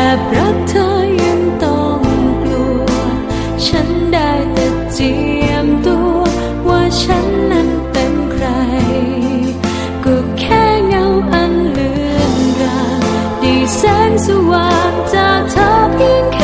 บรักเธอยังต้องกลัวฉันได้แต่เจียมตัวว่าฉันนั้นเป็นใครก็แค่เงาอันเลือนรางได้แสงสว่างจากเธอเพียง